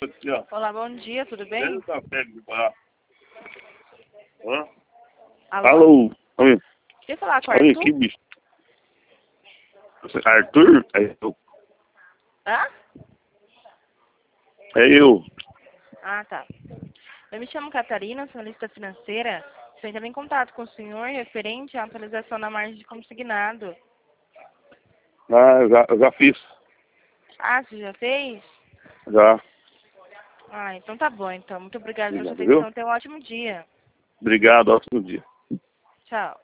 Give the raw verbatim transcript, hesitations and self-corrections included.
Olá, bom dia, tudo bem? Hã? Alô? Alô? Oi. Queria falar com o Olha Arthur? aqui, bicho. Arthur? É eu. Hã? É eu. Ah, tá. Eu me chamo Catarina, sou analista financeira. Estou entrando em contato com o senhor referente à atualização da margem de consignado. Ah, eu já, eu já fiz. Ah, você já fez? Já. Ah, então tá bom, então. Muito obrigada pela sua Obrigado, viu? atenção. Tenha um ótimo dia. Obrigado, ótimo dia. Tchau.